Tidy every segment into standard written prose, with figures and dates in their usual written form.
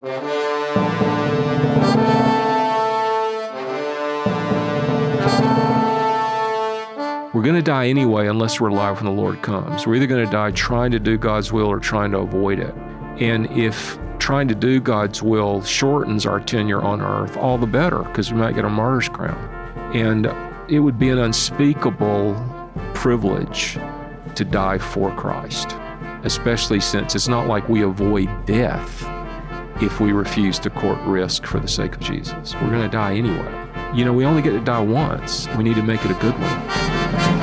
We're going to die anyway unless we're alive when the Lord comes. We're either going to die trying to do God's will or trying to avoid it. And if trying to do God's will shortens our tenure on earth, all the better, because we might get a martyr's crown. And it would be an unspeakable privilege to die for Christ, especially since it's not like we avoid death if we refuse to court risk for the sake of Jesus. We're going to die anyway. You know, we only get to die once. We need to make it a good one.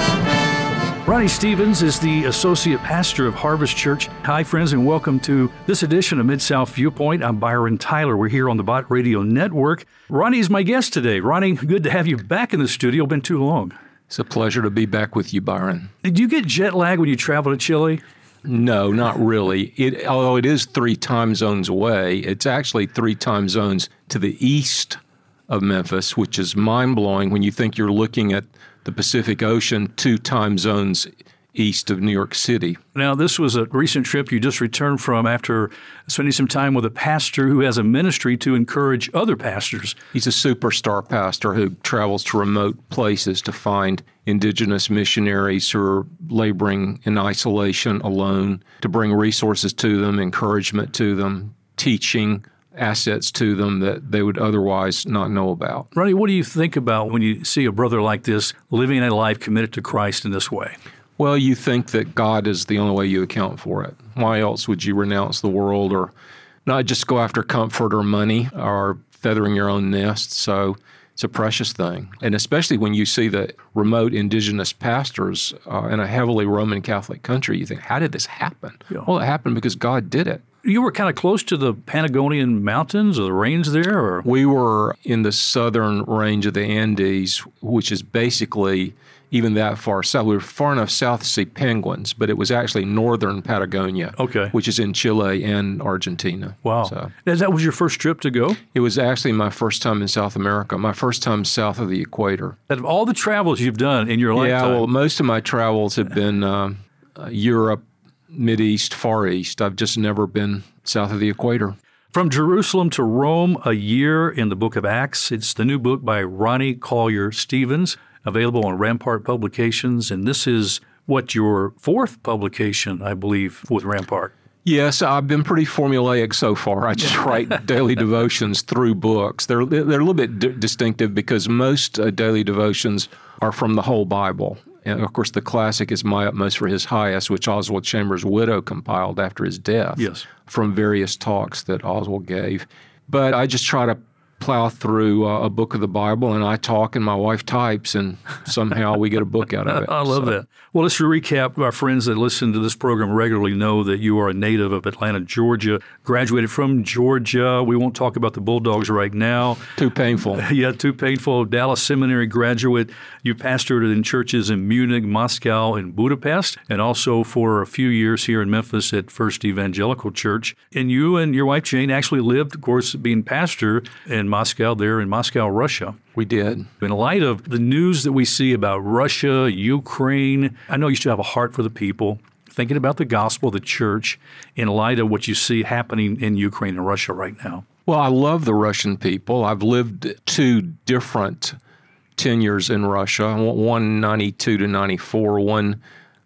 Ronnie Stevens is the Associate Pastor of Harvest Church. Hi, friends, and welcome to this edition of Mid-South Viewpoint. I'm Byron Tyler. We're here on the Bott Radio Network. Ronnie is my guest today. Ronnie, good to have you back in the studio. Been too long. It's a pleasure to be back with you, Byron. Do you get jet lag when you travel to Chile? No, not really. Although it is 3 time zones away, it's actually 3 time zones to the east of Memphis, which is mind-blowing when you think you're looking at the Pacific Ocean, 2 time zones east of New York City. Now, this was a recent trip you just returned from after spending some time with a pastor who has a ministry to encourage other pastors. He's a superstar pastor who travels to remote places to find indigenous missionaries who are laboring in isolation alone, to bring resources to them, encouragement to them, teaching, assets to them that they would otherwise not know about. Ronnie, what do you think about when you see a brother like this living a life committed to Christ in this way? Well, you think that God is the only way you account for it. Why else would you renounce the world or not just go after comfort or money or feathering your own nest? So it's a precious thing. And especially when you see the remote indigenous pastors in a heavily Roman Catholic country, you think, how did this happen? Yeah. Well, it happened because God did it. You were kind of close to the Patagonian mountains or the range there? Or? We were in the southern range of the Andes, which is basically even that far south. We were far enough south to see penguins, but it was actually northern Patagonia, which is in Chile and Argentina. Wow. So, that was your first trip to go? It was actually my first time in South America, my first time south of the equator. Out of all the travels you've done in your lifetime? Yeah, well, most of my travels have been Europe, Mideast, Far East. I've just never been south of the equator. From Jerusalem to Rome, a year in the book of Acts. It's the new book by Ronnie Collier Stevens, available on Rampart Publications. And this is, your 4th publication, I believe, with Rampart. Yes, I've been pretty formulaic so far. I just write daily devotions through books. They're a little bit distinctive because most daily devotions are from the whole Bible. And, of course, the classic is My Utmost for His Highest, which Oswald Chambers' widow compiled after his death from various talks that Oswald gave. But I just try to plow through a book of the Bible, and I talk and my wife types, and somehow we get a book out of it. I love that. Well, let's recap. Our friends that listen to this program regularly know that you are a native of Atlanta, Georgia, graduated from Georgia. We won't talk about the Bulldogs right now. Too painful. Yeah, too painful. Dallas Seminary graduate. You pastored in churches in Munich, Moscow, and Budapest, and also for a few years here in Memphis at First Evangelical Church. And you and your wife, Jane, actually lived, of course, being pastor in Moscow, there in Moscow, Russia. We did. In light of the news that we see about Russia, Ukraine, I know you still have a heart for the people, thinking about the gospel, the church, in light of what you see happening in Ukraine and Russia right now. Well, I love the Russian people. I've lived 2 different tenures in Russia, one 92 to 94, one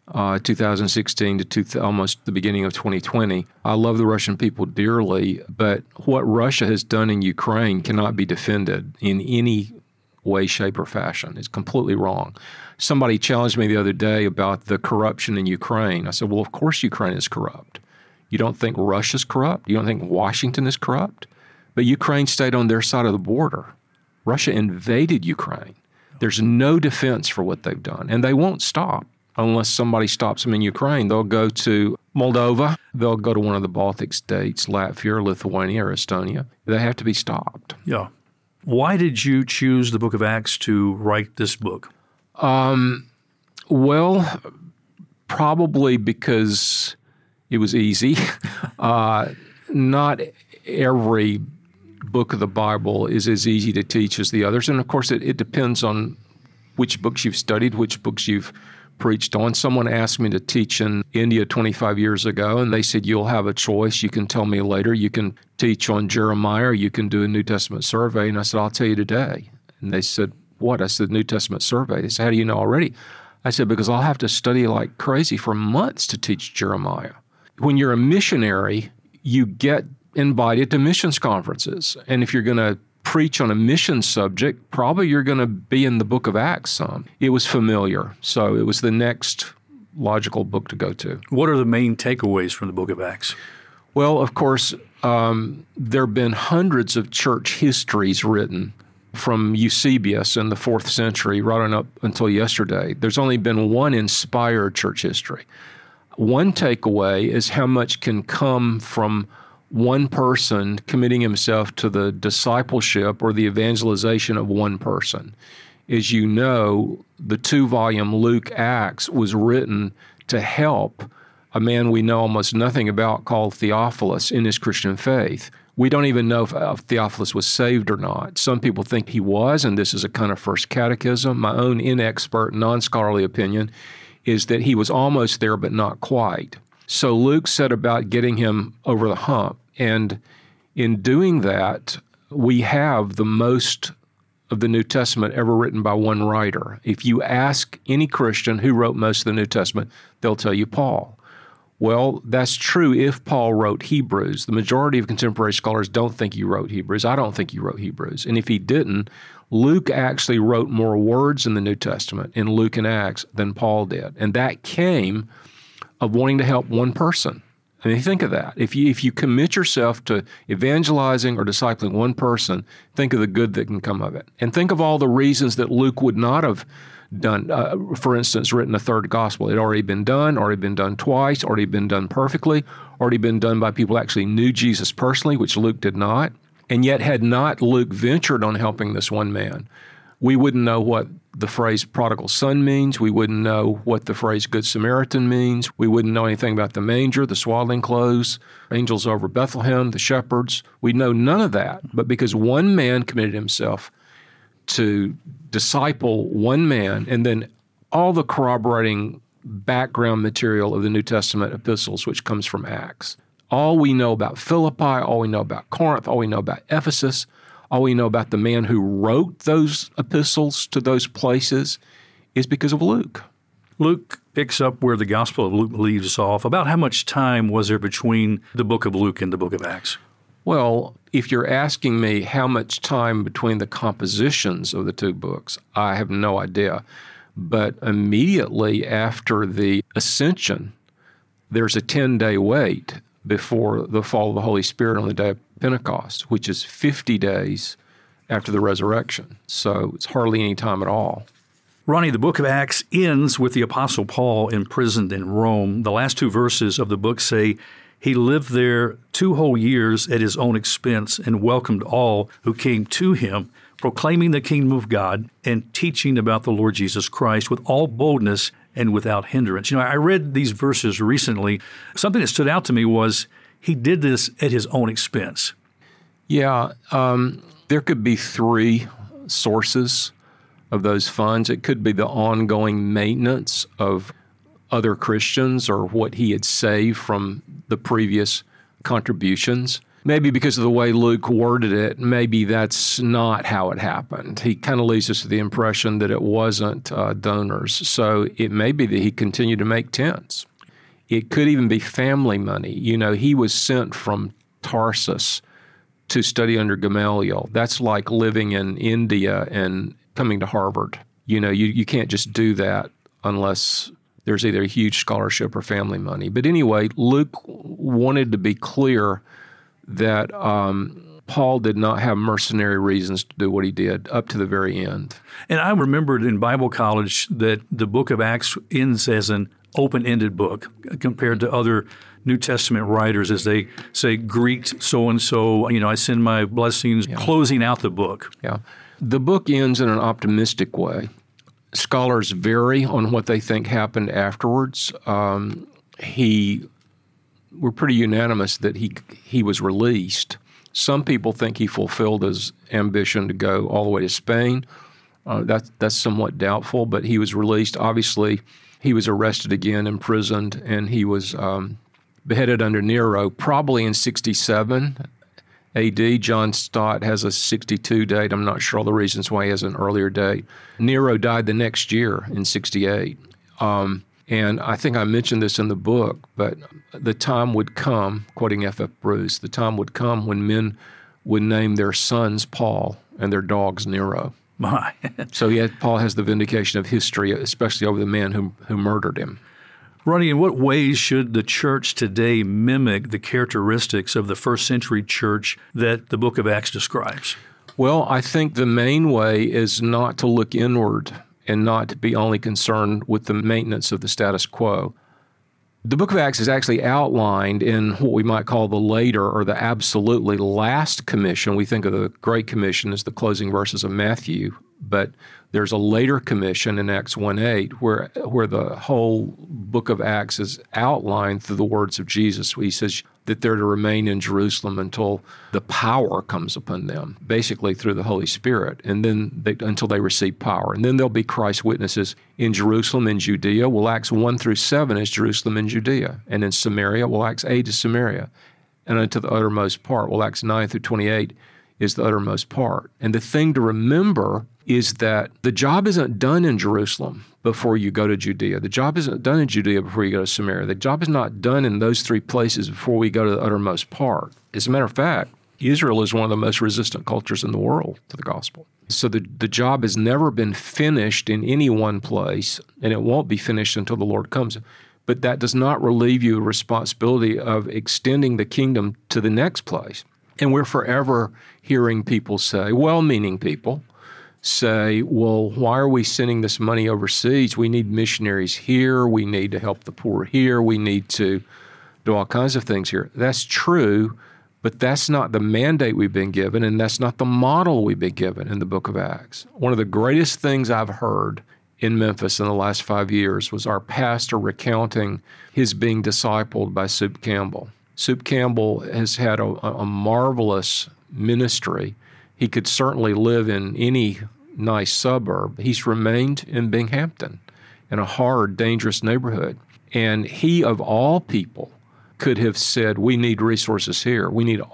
2016 to almost the beginning of 2020. I love the Russian people dearly, but what Russia has done in Ukraine cannot be defended in any way, shape, or fashion. It's completely wrong. Somebody challenged me the other day about the corruption in Ukraine. I said, well, of course Ukraine is corrupt. You don't think Russia's corrupt? You don't think Washington is corrupt? But Ukraine stayed on their side of the border. Russia invaded Ukraine. There's no defense for what they've done, and they won't stop. Unless somebody stops them in Ukraine, they'll go to Moldova, they'll go to one of the Baltic states, Latvia, or Lithuania, or Estonia. They have to be stopped. Yeah. Why did you choose the book of Acts to write this book? Well, probably because it was easy. Not every book of the Bible is as easy to teach as the others. And, of course, it depends on which books you've studied, which books you've preached on. Someone asked me to teach in India 25 years ago, and they said, you'll have a choice. You can tell me later. You can teach on Jeremiah, or you can do a New Testament survey. And I said, I'll tell you today. And they said, what? I said, New Testament survey. They said, how do you know already? I said, because I'll have to study like crazy for months to teach Jeremiah. When you're a missionary, you get invited to missions conferences. And if you're going to preach on a mission subject, probably you're going to be in the book of Acts some. It was familiar, so it was the next logical book to go to. What are the main takeaways from the book of Acts? Well, of course, there have been hundreds of church histories written from Eusebius in the 4th century right on up until yesterday. There's only been one inspired church history. One takeaway is how much can come from one person committing himself to the discipleship or the evangelization of one person. As you know, the 2-volume Luke Acts was written to help a man we know almost nothing about called Theophilus in his Christian faith. We don't even know if Theophilus was saved or not. Some people think he was, and this is a kind of first catechism. My own inexpert, non-scholarly opinion is that he was almost there but not quite. So Luke set about getting him over the hump. And in doing that, we have the most of the New Testament ever written by one writer. If you ask any Christian who wrote most of the New Testament, they'll tell you Paul. Well, that's true if Paul wrote Hebrews. The majority of contemporary scholars don't think he wrote Hebrews. I don't think he wrote Hebrews. And if he didn't, Luke actually wrote more words in the New Testament in Luke and Acts than Paul did. And that came of wanting to help one person. I mean, think of that. If you commit yourself to evangelizing or discipling one person, think of the good that can come of it. And think of all the reasons that Luke would not have done, for instance, written a third gospel. It had already been done twice, already been done perfectly, already been done by people who actually knew Jesus personally, which Luke did not. And yet had not Luke ventured on helping this one man, we wouldn't know what the phrase prodigal son means. We wouldn't know what the phrase good Samaritan means. We wouldn't know anything about the manger, the swaddling clothes, angels over Bethlehem, the shepherds. We'd know none of that. But because one man committed himself to disciple one man, and then all the corroborating background material of the New Testament epistles, which comes from Acts. All we know about Philippi, all we know about Corinth, all we know about Ephesus, all we know about the man who wrote those epistles to those places is because of Luke. Luke picks up where the Gospel of Luke leaves off. About how much time was there between the book of Luke and the book of Acts? Well, if you're asking me how much time between the compositions of the two books, I have no idea. But immediately after the ascension, there's a 10-day wait before the fall of the Holy Spirit on the day of Pentecost, which is 50 days after the resurrection. So it's hardly any time at all. Ronnie, the book of Acts ends with the Apostle Paul imprisoned in Rome. The last 2 verses of the book say, he lived there 2 whole years at his own expense and welcomed all who came to him, proclaiming the kingdom of God and teaching about the Lord Jesus Christ with all boldness and without hindrance. You know, I read these verses recently. Something that stood out to me was he did this at his own expense. Yeah, there could be 3 sources of those funds. It could be the ongoing maintenance of other Christians or what he had saved from the previous contributions. Maybe because of the way Luke worded it, maybe that's not how it happened. He kind of leaves us with the impression that it wasn't donors. So it may be that he continued to make tents. It could even be family money. You know, he was sent from Tarsus to study under Gamaliel. That's like living in India and coming to Harvard. You know, you can't just do that unless there's either a huge scholarship or family money. But anyway, Luke wanted to be clear that Paul did not have mercenary reasons to do what he did up to the very end. And I remembered in Bible college that the book of Acts ends as an open-ended book compared to other New Testament writers as they say, greet so-and-so, you know, I send my blessings, closing out the book. Yeah. The book ends in an optimistic way. Scholars vary on what they think happened afterwards. We're pretty unanimous that he was released. Some people think he fulfilled his ambition to go all the way to Spain. That's somewhat doubtful, but he was released. Obviously, He was arrested again, imprisoned, and he was beheaded under Nero, probably in 67 A.D. John Stott has a 62 date. I'm not sure all the reasons why he has an earlier date. Nero died the next year in 68. And I think I mentioned this in the book, but the time would come, quoting F.F. Bruce, the time would come when men would name their sons Paul and their dogs Nero. My. So Paul has the vindication of history, especially over the man who murdered him. Ronnie, in what ways should the church today mimic the characteristics of the first century church that the book of Acts describes? Well, I think the main way is not to look inward and not to be only concerned with the maintenance of the status quo. The book of Acts is actually outlined in what we might call the later or the absolutely last commission. We think of the Great Commission as the closing verses of Matthew, but there's a later commission in Acts 1:8 where the whole book of Acts is outlined through the words of Jesus. He says that they're to remain in Jerusalem until the power comes upon them, basically through the Holy Spirit, and then until they receive power. And then they'll be Christ's witnesses in Jerusalem and Judea. Well, Acts 1-7 is Jerusalem and Judea. And in Samaria, well, Acts 8 is Samaria. And unto the uttermost part. Well, Acts 9-28 is the uttermost part. And the thing to remember is that the job isn't done in Jerusalem before you go to Judea. The job isn't done in Judea before you go to Samaria. The job is not done in those three places before we go to the uttermost part. As a matter of fact, Israel is one of the most resistant cultures in the world to the gospel. So the job has never been finished in any one place, and it won't be finished until the Lord comes. But that does not relieve you of the responsibility of extending the kingdom to the next place. And we're forever hearing people say, well-meaning people, say, well, why are we sending this money overseas? We need missionaries here. We need to help the poor here. We need to do all kinds of things here. That's true, but that's not the mandate we've been given, and that's not the model we've been given in the book of Acts. One of the greatest things I've heard in Memphis in the last 5 years was our pastor recounting his being discipled by Soup Campbell. Soup Campbell has had a marvelous ministry. He could certainly live in any nice suburb. He's remained in Binghamton, in a hard, dangerous neighborhood. And he, of all people, could have said, we need resources here.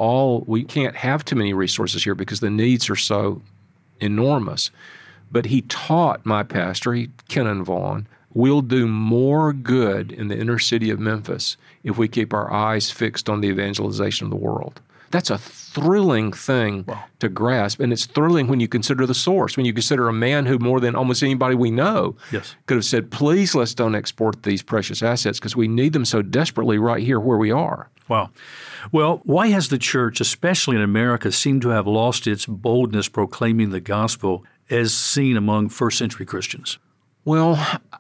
We can't have too many resources here because the needs are so enormous. But he taught my pastor, Kenan Vaughn, we'll do more good in the inner city of Memphis if we keep our eyes fixed on the evangelization of the world. That's a thrilling thing to grasp, and it's thrilling when you consider the source, when you consider a man who more than almost anybody we know could have said, please let's don't export these precious assets because we need them so desperately right here where we are. Wow. Well, why has the church, especially in America, seemed to have lost its boldness proclaiming the gospel as seen among first century Christians? Well,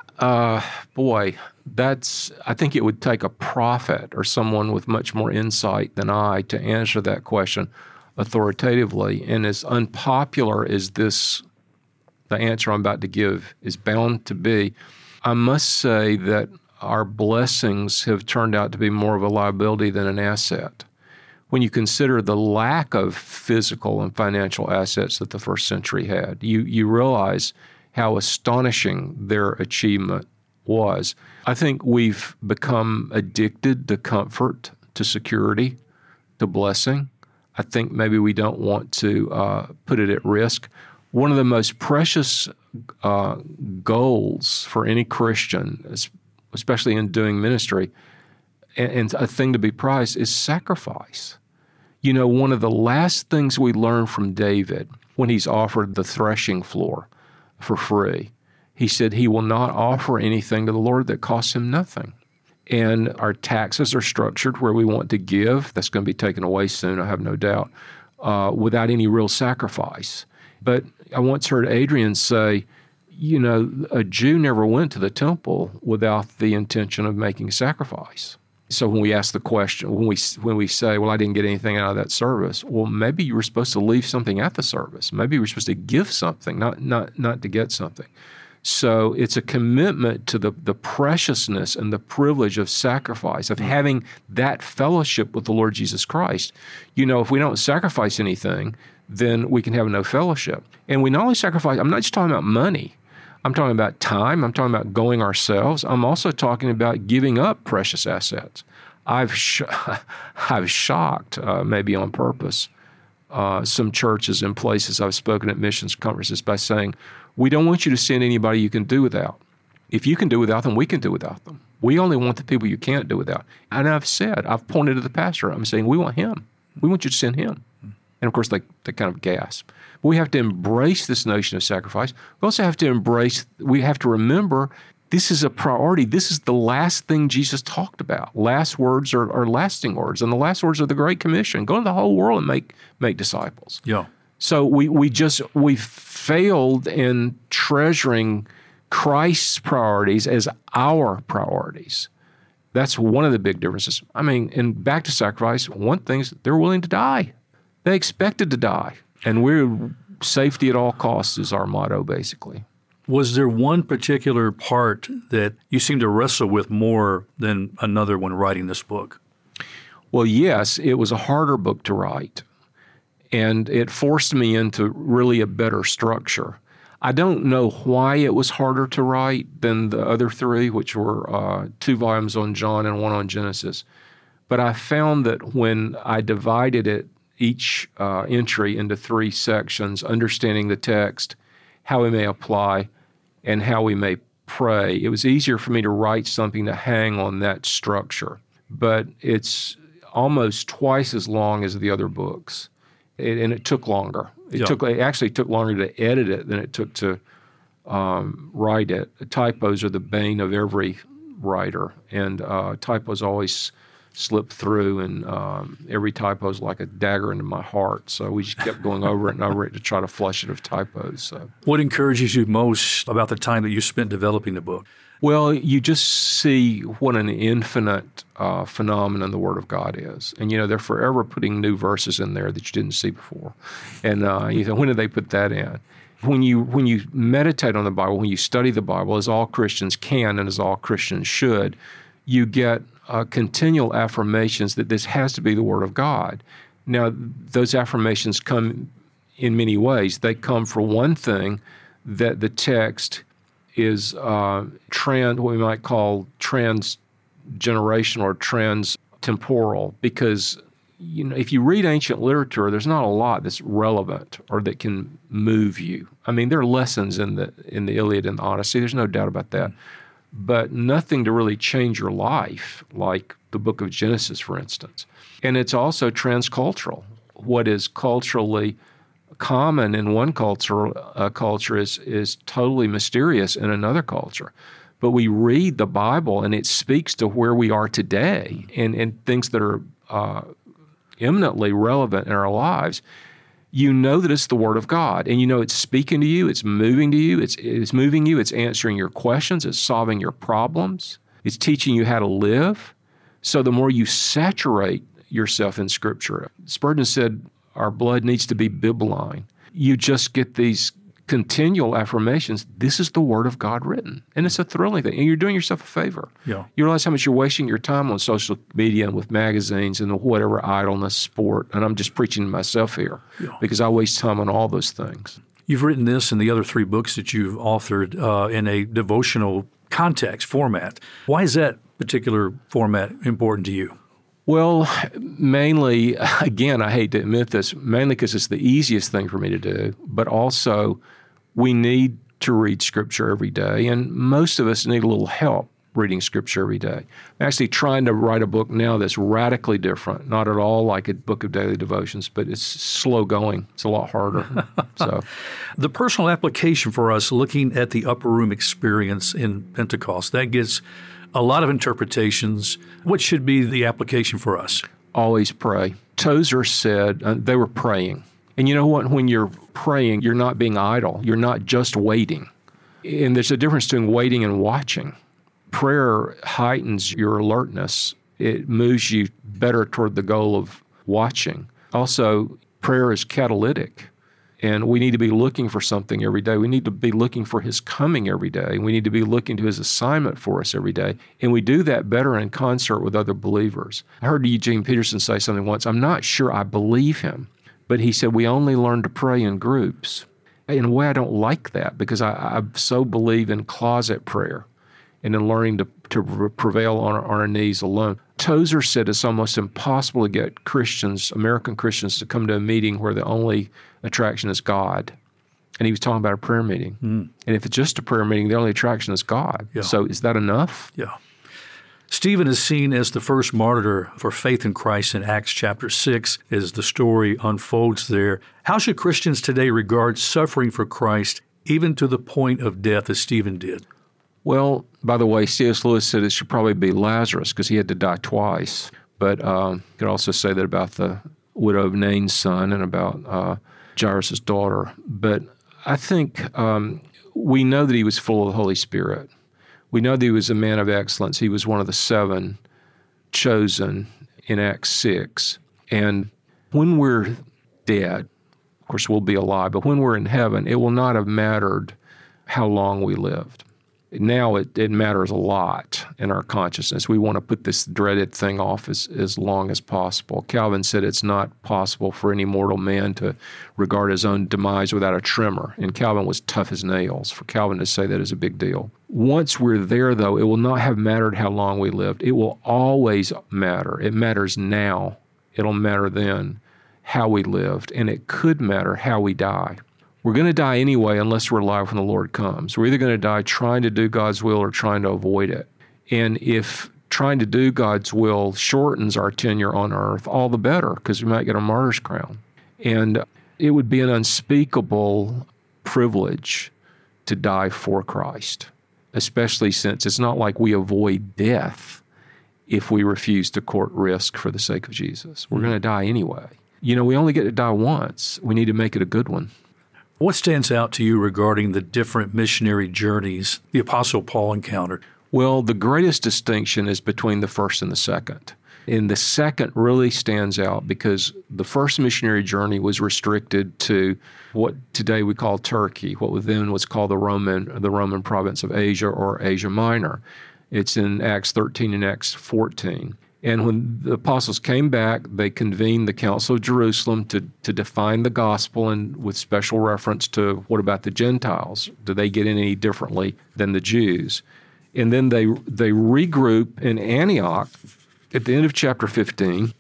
I think it would take a prophet or someone with much more insight than I to answer that question authoritatively. And as unpopular as the answer I'm about to give is bound to be, I must say that our blessings have turned out to be more of a liability than an asset. When you consider the lack of physical and financial assets that the first century had, you realize how astonishing their achievement was. I think we've become addicted to comfort, to security, to blessing. I think maybe we don't want to put it at risk. One of the most precious goals for any Christian, especially in doing ministry, and a thing to be prized, is sacrifice. You know, one of the last things we learn from David when he's offered the threshing floor for free, he said he will not offer anything to the Lord that costs him nothing. And our taxes are structured where we want to give. That's going to be taken away soon, I have no doubt, without any real sacrifice. But I once heard Adrian say, you know, a Jew never went to the temple without the intention of making a sacrifice. So when we ask the question, when we say, well, I didn't get anything out of that service, well, maybe you were supposed to leave something at the service. Maybe you were supposed to give something, not to get something. So it's a commitment to the preciousness and the privilege of sacrifice, of having that fellowship with the Lord Jesus Christ. You know, if we don't sacrifice anything, then we can have no fellowship. And we not only sacrifice, I'm not just talking about money. I'm talking about time. I'm talking about going ourselves. I'm also talking about giving up precious assets. I've shocked, maybe on purpose, some churches and places I've spoken at missions conferences by saying, we don't want you to send anybody you can do without. If you can do without them, we can do without them. We only want the people you can't do without. And I've pointed to the pastor. I'm saying, we want him. We want you to send him. And of course, they kind of gasp. But we have to embrace this notion of sacrifice. We also have to remember this is a priority. This is the last thing Jesus talked about. Last words are lasting words. And the last words are the Great Commission. Go into the whole world and make disciples. Yeah. So we failed in treasuring Christ's priorities as our priorities. That's one of the big differences. I mean, and back to sacrifice, one thing is they're willing to die. They expected to die. And we're safety at all costs is our motto, basically. Was there one particular part that you seem to wrestle with more than another when writing this book? Well, yes, it was a harder book to write. And it forced me into really a better structure. I don't know why it was harder to write than the other three, which were 2 volumes on John and 1 on Genesis. But I found that when I divided it, each entry into 3 sections, understanding the text, how we may apply, and how we may pray, it was easier for me to write something to hang on that structure. But it's almost twice as long as the other books, and it took longer. It actually took longer to edit it than it took to write it. Typos are the bane of every writer, and typos always slip through, and every typo is like a dagger into my heart. So we just kept going over it and over it to try to flush it of typos. So. What encourages you most about the time that you spent developing the book? Well, you just see what an infinite phenomenon the Word of God is. And, they're forever putting new verses in there that you didn't see before. And when did they put that in? When you meditate on the Bible, when you study the Bible, as all Christians can and as all Christians should, you get continual affirmations that this has to be the Word of God. Now, those affirmations come in many ways. They come, for one thing, that the text is what we might call transgenerational or trans-temporal, because if you read ancient literature, there's not a lot that's relevant or that can move you. I mean, there are lessons in the Iliad and the Odyssey. There's no doubt about that. But nothing to really change your life, like the book of Genesis, for instance. And it's also transcultural. What is culturally common in one culture is totally mysterious in another culture. But we read the Bible, and it speaks to where we are today and things that are eminently relevant in our lives. You know that it's the Word of God, and it's speaking to you, it's moving to you, it's moving you, it's answering your questions, it's solving your problems, it's teaching you how to live. So the more you saturate yourself in Scripture, Spurgeon said our blood needs to be bibline. You just get these continual affirmations. This is the Word of God written. And it's a thrilling thing. And you're doing yourself a favor. Yeah. You realize how much you're wasting your time on social media and with magazines and whatever idleness, sport. And I'm just preaching to myself here because I waste time on all those things. You've written this and the other 3 books that you've authored in a devotional context format. Why is that particular format important to you? Well, mainly, again, I hate to admit this, mainly because it's the easiest thing for me to do, but also we need to read Scripture every day, and most of us need a little help reading Scripture every day. I'm actually trying to write a book now that's radically different, not at all like a book of daily devotions, but it's slow going. It's a lot harder. So, the personal application for us looking at the upper room experience in Pentecost, that gets a lot of interpretations. What should be the application for us? Always pray. Tozer said they were praying. And you know what? When you're praying, you're not being idle. You're not just waiting. And there's a difference between waiting and watching. Prayer heightens your alertness. It moves you better toward the goal of watching. Also, prayer is catalytic. And we need to be looking for something every day. We need to be looking for His coming every day. We need to be looking to His assignment for us every day. And we do that better in concert with other believers. I heard Eugene Peterson say something once. I'm not sure I believe him, but he said we only learn to pray in groups. in a way, I don't like that because I so believe in closet prayer and in learning to prevail on our knees alone. Tozer said it's almost impossible to get Christians, American Christians, to come to a meeting where the only attraction is God. And he was talking about a prayer meeting. And if it's just a prayer meeting, the only attraction is God. Yeah. So is that enough? Yeah. Stephen is seen as the first martyr for faith in Christ in Acts chapter 6 as the story unfolds there. How should Christians today regard suffering for Christ, even to the point of death as Stephen did? Well, by the way, C.S. Lewis said it should probably be Lazarus because he had to die twice. But you could also say that about the widow of Nain's son and about Jairus' daughter. But I think we know that he was full of the Holy Spirit. We know that he was a man of excellence. He was one of the 7 chosen in Acts 6. And when we're dead, of course we'll be alive, but when we're in heaven, it will not have mattered how long we lived. Now it matters a lot in our consciousness. We want to put this dreaded thing off as long as possible. Calvin said it's not possible for any mortal man to regard his own demise without a tremor. And Calvin was tough as nails. For Calvin to say that is a big deal. Once we're there, though, it will not have mattered how long we lived. It will always matter. It matters now. It'll matter then how we lived. And it could matter how we die. We're going to die anyway unless we're alive when the Lord comes. We're either going to die trying to do God's will or trying to avoid it. And if trying to do God's will shortens our tenure on earth, all the better, because we might get a martyr's crown. And it would be an unspeakable privilege to die for Christ, especially since it's not like we avoid death if we refuse to court risk for the sake of Jesus. We're going to die anyway. You know, we only get to die once. We need to make it a good one. What stands out to you regarding the different missionary journeys the Apostle Paul encountered? Well, the greatest distinction is between the first and the second. And the second really stands out because the first missionary journey was restricted to what today we call Turkey, what then was called the Roman province of Asia or Asia Minor. It's in Acts 13 and Acts 14. And when the apostles came back, they convened the Council of Jerusalem to define the gospel, and with special reference to what about the Gentiles? Do they get in any differently than the Jews? And then they regroup in Antioch at the end of chapter 15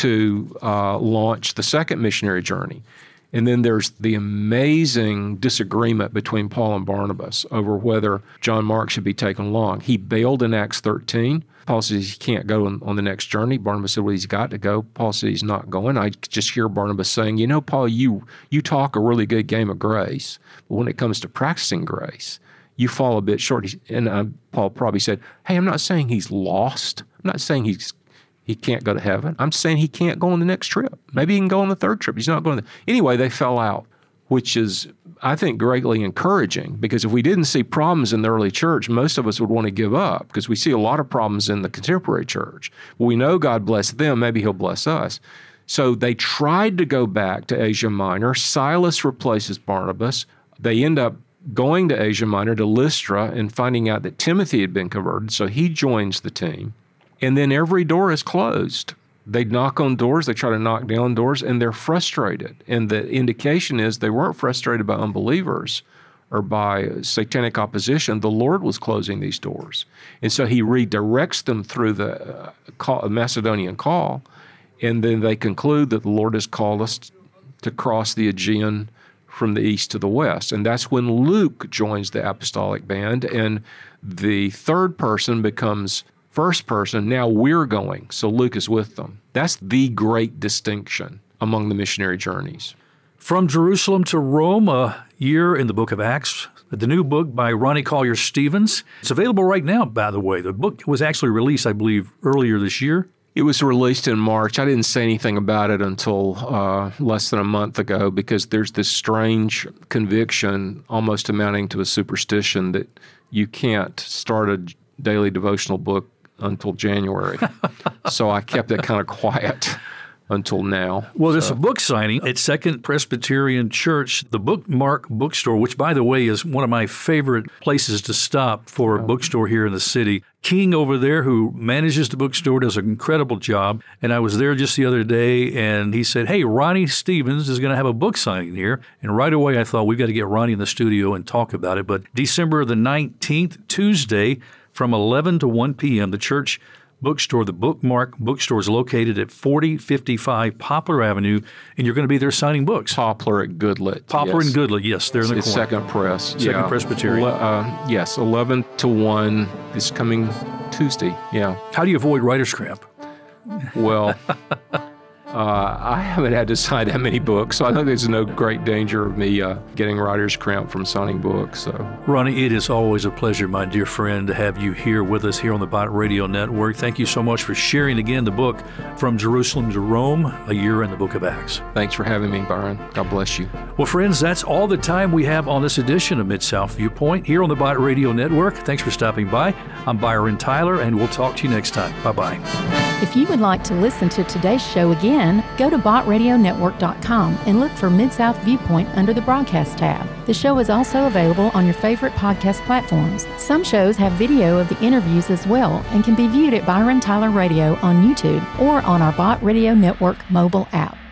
to launch the second missionary journey. And then there's the amazing disagreement between Paul and Barnabas over whether John Mark should be taken along. He bailed in Acts 13. Paul says he can't go on the next journey. Barnabas said, well, he's got to go. Paul said he's not going. I just hear Barnabas saying, you know, Paul, you talk a really good game of grace, but when it comes to practicing grace, you fall a bit short. And Paul probably said, hey, I'm not saying he's lost. I'm not saying he can't go to heaven. I'm saying he can't go on the next trip. Maybe he can go on the third trip. He's not going to. Anyway, they fell out, which is, I think, greatly encouraging, because if we didn't see problems in the early church, most of us would want to give up, because we see a lot of problems in the contemporary church. We know God blessed them. Maybe he'll bless us. So they tried to go back to Asia Minor. Silas replaces Barnabas. They end up going to Asia Minor, to Lystra, and finding out that Timothy had been converted, so he joins the team. And then every door is closed. They knock on doors, they try to knock down doors, and they're frustrated. And the indication is they weren't frustrated by unbelievers or by satanic opposition. The Lord was closing these doors. And so he redirects them through the Macedonian call, and then they conclude that the Lord has called us to cross the Aegean from the east to the west. And that's when Luke joins the apostolic band, and the third person becomes first person. Now we're going, so Luke is with them. That's the great distinction among the missionary journeys. From Jerusalem to Rome, a year in the book of Acts, the new book by Ronnie Collier Stevens. It's available right now, by the way. The book was actually released, I believe, earlier this year. It was released in March. I didn't say anything about it until less than a month ago, because there's this strange conviction, almost amounting to a superstition, that you can't start a daily devotional book until January. So I kept it kind of quiet. until now. Well, there's a book signing at Second Presbyterian Church, the Bookmark Bookstore, which, by the way, is one of my favorite places to stop for a bookstore here in the city. King over there, who manages the bookstore, does an incredible job. And I was there just the other day, and he said, hey, Ronnie Stevens is going to have a book signing here. And right away, I thought, we've got to get Ronnie in the studio and talk about it. But December the 19th, Tuesday, from 11 to 1 p.m., the church bookstore, the Bookmark Bookstore, is located at 4055 Poplar Avenue, and you're going to be there signing books. Poplar at Goodlet. Poplar and Goodlet, yes, they're in the It's corner. Second Press. Second Presbyterian. Yes, 11 to 1 this coming Tuesday. Yeah. How do you avoid writer's cramp? Well, I haven't had to sign that many books, so I think there's no great danger of me getting writer's cramp from signing books. So, Ronnie, it is always a pleasure, my dear friend, to have you here with us here on the Bott Radio Network. Thank you so much for sharing again the book From Jerusalem to Rome, a year in the book of Acts. thanks for having me, Byron. God bless you. Well, friends, that's all the time we have on this edition of Mid-South Viewpoint here on the Bott Radio Network. Thanks for stopping by. I'm Byron Tyler, and we'll talk to you next time. Bye-bye. If you would like to listen to today's show again, go to bottradionetwork.com and look for Mid-South Viewpoint under the Broadcast tab. The show is also available on your favorite podcast platforms. Some shows have video of the interviews as well and can be viewed at Byron Tyler Radio on YouTube or on our Bott Radio Network mobile app.